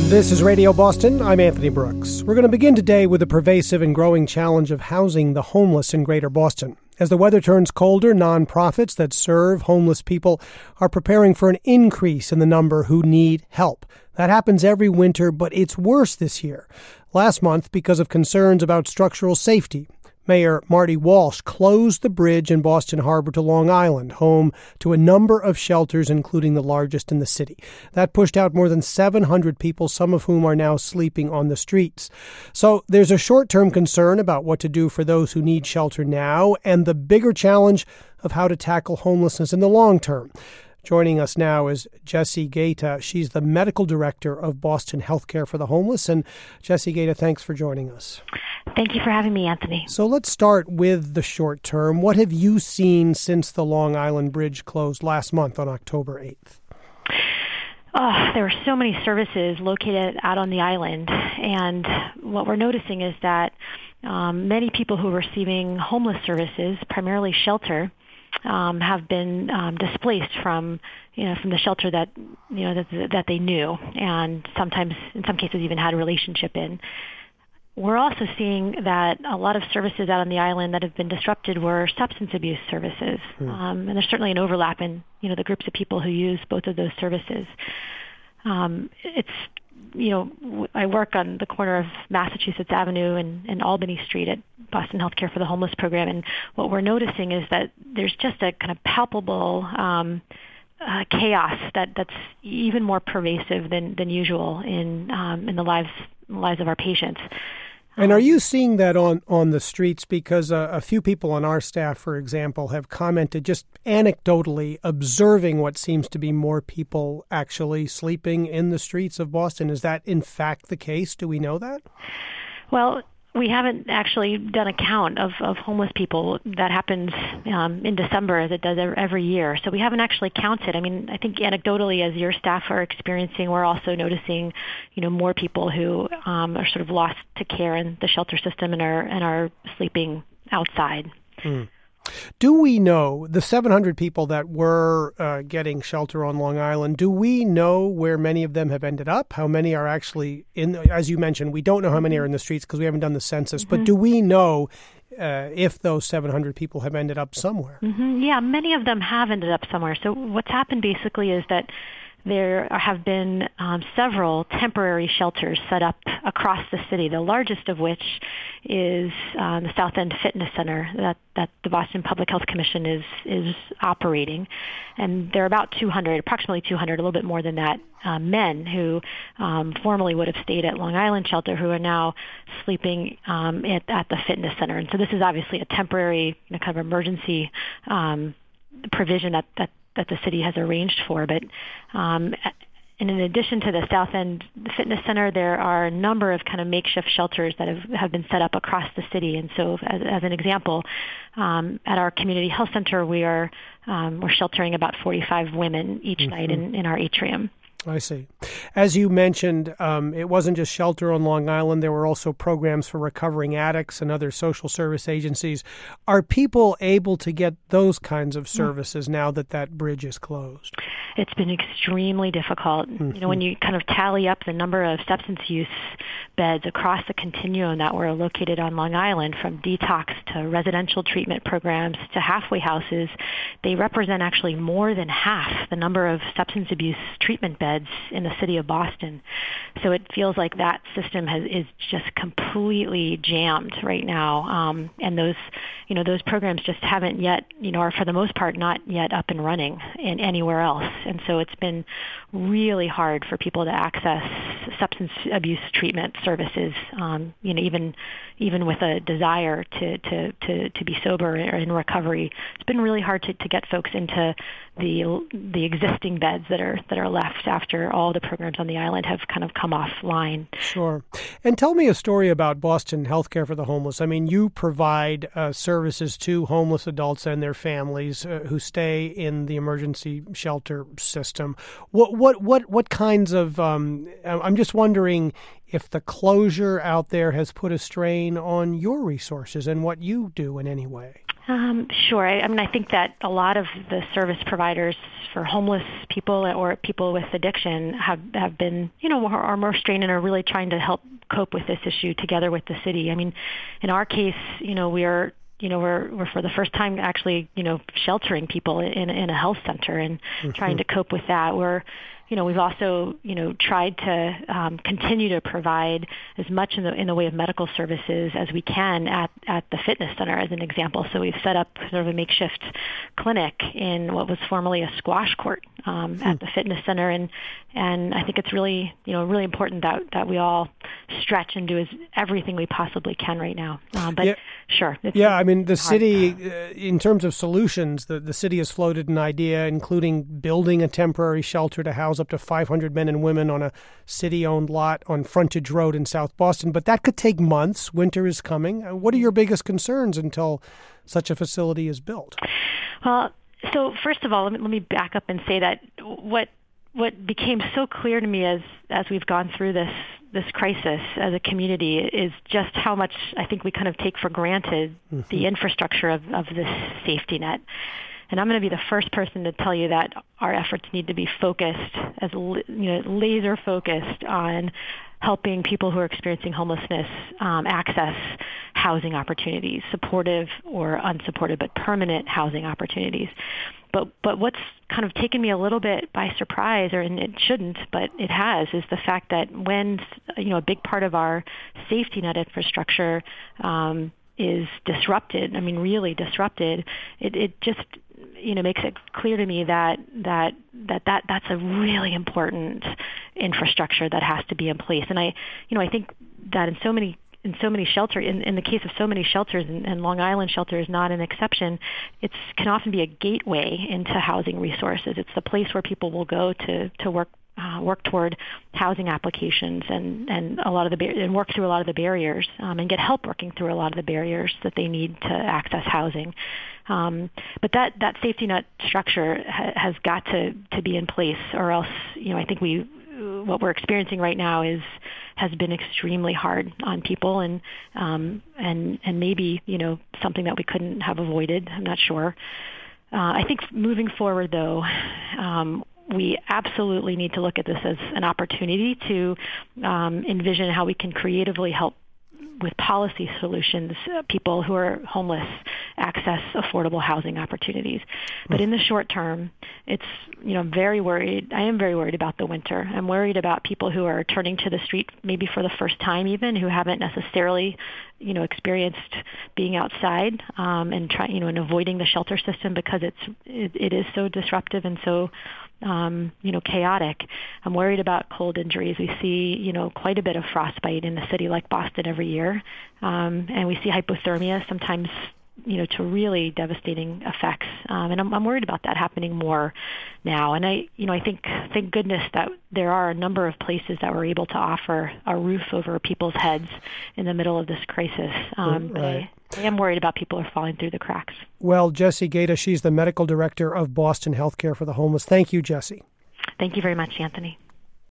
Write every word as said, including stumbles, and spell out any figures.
This is Radio Boston. I'm Anthony Brooks. We're going to begin today with the pervasive and growing challenge of housing the homeless in Greater Boston. As the weather turns colder, nonprofits that serve homeless people are preparing for an increase in the number who need help. That happens every winter, but it's worse this year. Last month, because of concerns about structural safety, Mayor Marty Walsh closed the bridge in Boston Harbor to Long Island, home to a number of shelters, including the largest in the city. That pushed out more than seven hundred people, some of whom are now sleeping on the streets. So there's a short-term concern about what to do for those who need shelter now, and the bigger challenge of how to tackle homelessness in the long term. Joining us now is Jessie Gaeta. She's the medical director of Boston Healthcare for the Homeless. And Jessie Gaeta, thanks for joining us. Thank you for having me, Anthony. So let's start with the short term. What have you seen since the Long Island Bridge closed last month on October eighth? Oh, there are so many services located out on the island. And what we're noticing is that um, many people who are receiving homeless services, primarily shelter, Um, have been um, displaced from, you know, from the shelter that, you know, that, that they knew, and sometimes, in some cases, even had a relationship in. We're also seeing that a lot of services out on the island that have been disrupted were substance abuse services, hmm. um, and there's certainly an overlap in, you know, the groups of people who use both of those services. Um, it's You know, I work on the corner of Massachusetts Avenue and, and Albany Street at Boston Healthcare for the Homeless program, and what we're noticing is that there's just a kind of palpable um, uh, chaos that, that's even more pervasive than, than usual in um, in the lives lives of our patients. And are you seeing that on, on the streets? Because uh, a few people on our staff, for example, have commented just anecdotally observing what seems to be more people actually sleeping in the streets of Boston. Is that in fact the case? Do we know that? Well, we haven't actually done a count of, of homeless people. That happens um, in December, as it does every year. So we haven't actually counted. I mean, I think anecdotally, as your staff are experiencing, we're also noticing, you know, more people who um, are sort of lost to care in the shelter system and are and are sleeping outside. Mm. Do we know, the seven hundred people that were uh, getting shelter on Long Island, do we know where many of them have ended up? How many are actually in, as you mentioned, we don't know how many are in the streets because we haven't done the census, mm-hmm. but do we know uh, if those seven hundred people have ended up somewhere? Mm-hmm. Yeah, many of them have ended up somewhere. So what's happened basically is that there have been um, several temporary shelters set up across the city, the largest of which is um, the South End Fitness Center that, that the Boston Public Health Commission is is operating. And there are about two hundred, approximately two hundred, a little bit more than that, uh, men who um, formerly would have stayed at Long Island Shelter who are now sleeping um, at, at the fitness center. And so this is obviously a temporary, you know, kind of emergency um, provision that, that that the city has arranged for. But um, and in addition to the South End Fitness Center, there are a number of kind of makeshift shelters that have, have been set up across the city. And so as, as an example, um, at our community health center, we are um, we're sheltering about forty-five women each mm-hmm. night in, in our atrium. I see. As you mentioned, um, it wasn't just shelter on Long Island. There were also programs for recovering addicts and other social service agencies. Are people able to get those kinds of services now that that bridge is closed? It's been extremely difficult. Mm-hmm. You know, when you kind of tally up the number of substance use beds across the continuum that were located on Long Island, from detox to residential treatment programs to halfway houses, they represent actually more than half the number of substance abuse treatment beds in the city of Boston. So it feels like that system has is just completely jammed right now. Um, and those, you know, those programs just haven't yet, you know, are for the most part not yet up and running in anywhere else. And so it's been really hard for people to access substance abuse treatment services, um, you know, even even with a desire to, to, to, to be sober or in recovery. It's been really hard to, to get folks into the the existing beds that are that are left after all the programs on the island have kind of come offline. Sure. And tell me a story about Boston Healthcare for the Homeless. I mean, you provide uh, services to homeless adults and their families uh, who stay in the emergency shelter system. What what what what kinds of? Um, I'm just wondering if the closure out there has put a strain on your resources and what you do in any way. Um, sure. I, I mean, I think that a lot of the service providers for homeless people or people with addiction have, have been, you know, are, are more strained and are really trying to help cope with this issue together with the city. I mean, in our case, you know, we are, you know, we're, we're for the first time actually, you know, sheltering people in, in a health center and mm-hmm. trying to cope with that. We're, you know, we've also, you know, tried to um, continue to provide as much in the in the way of medical services as we can at, at the fitness center, as an example. So we've set up sort of a makeshift clinic in what was formerly a squash court um, hmm. at the fitness center, and and I think it's really, you know, really important that that we all stretch and do as everything we possibly can right now. Um, but yeah. sure, it's, yeah, I mean the hard. city, uh, in terms of solutions, the the city has floated an idea, including building a temporary shelter to house up to five hundred men and women on a city-owned lot on Frontage Road in South Boston. But that could take months. Winter is coming. What are your biggest concerns until such a facility is built? Well, so first of all, let me, let me back up and say that what what became so clear to me as as we've gone through this this crisis as a community is just how much I think we kind of take for granted mm-hmm. the infrastructure of, of this safety net. And I'm going to be the first person to tell you that our efforts need to be focused, as you know, laser focused on helping people who are experiencing homelessness um, access housing opportunities, supportive or unsupported, but permanent housing opportunities. But but what's kind of taken me a little bit by surprise, or and it shouldn't, but it has, is the fact that when you know a big part of our safety net infrastructure um, is disrupted, I mean really disrupted, it, it just you know makes it clear to me that that that, that that's a really important infrastructure that has to be in place. And I you know I think that in so many in so many shelters, in, in the case of so many shelters, and, and Long Island Shelter is not an exception, it can often be a gateway into housing resources. It's the place where people will go to, to work uh, work toward housing applications and, and a lot of the bar- and work through a lot of the barriers um, and get help working through a lot of the barriers that they need to access housing. Um, but that, that safety net structure ha- has got to, to be in place, or else, you know, I think we what we're experiencing right now is has been extremely hard on people, and um, and and maybe you know something that we couldn't have avoided. I'm not sure. Uh, I think moving forward, though, um, we absolutely need to look at this as an opportunity to um, envision how we can creatively help with policy solutions, uh, people who are homeless access affordable housing opportunities. But in the short term, it's, you know, I'm very worried. I am very worried about the winter. I'm worried about people who are turning to the street maybe for the first time even, who haven't necessarily, you know, experienced being outside um, and trying, you know, and avoiding the shelter system because it's, it, it is so disruptive and so Um, you know, chaotic. I'm worried about cold injuries. We see, you know, quite a bit of frostbite in a city like Boston every year. Um, and we see hypothermia sometimes, you know, to really devastating effects. Um, and I'm, I'm worried about that happening more now. And I, you know, I think, thank goodness that there are a number of places that we're able to offer a roof over people's heads in the middle of this crisis. Um, right. But I, I am worried about people are falling through the cracks. Well, Jessie Gaeta, she's the medical director of Boston Healthcare for the Homeless. Thank you, Jessie. Thank you very much, Anthony.